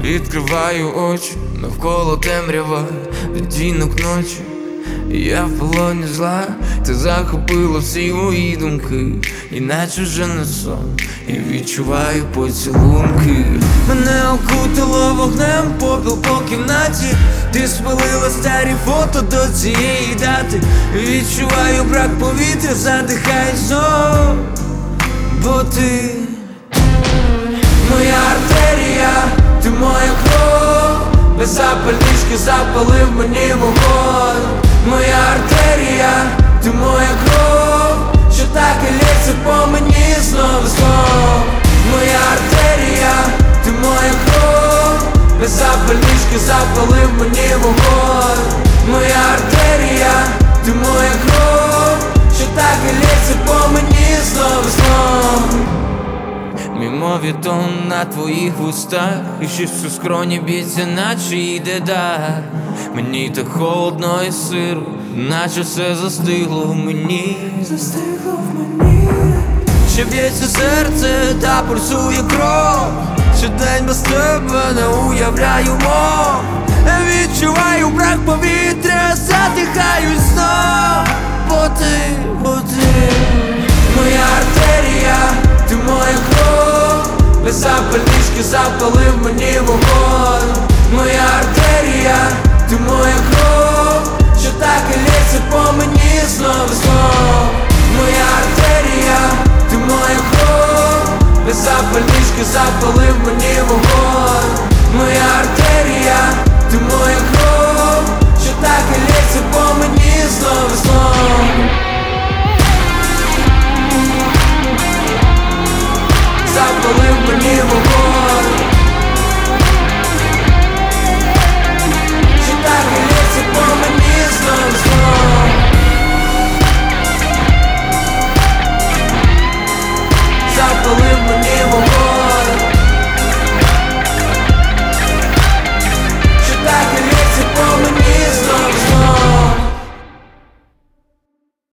Відкриваю очі, навколо темрява, відтінок ночі. Я в полоні зла, ти захопила всі мої думки, іначе вже не сон, і відчуваю поцілунки. Мене окутало вогнем, попіл по кімнаті. Ти спалила старі фото до цієї дати. Відчуваю брак повітря, задихаю знов, бо ти моя артерія, ти моя кров. Без запальнички запалив мені вогонь. Моя артерія, ти моя кров, що так і лється по мені знов і знов. Моя артерія, ти моя кров. Без запальнички запалив мені вогонь. Моя артерія, ти моя кров, що так і лється по мені знов і знов. Мімові тон на твоїх вустах, і щось у скроні б'ється, наче йде дар. Мені так холодно і сиро, наче все застигло в мені. Застигло в мені. Ще б'ється серце та пульсує кров. Щодень без тебе не уявляємо. Відчуваю брак повітря, задихаю знов. Бо ти моя артерія, ти моя кров. Без запальнички запалив мені вогонь. Моя артерія, ти моя кров, що так і лється по мені знов і знов. Моя артерія, ти моя кров. Без запальнички запалив мені вогонь. Моя артерія, ти моя кров, що так і лється по мені знов і знов.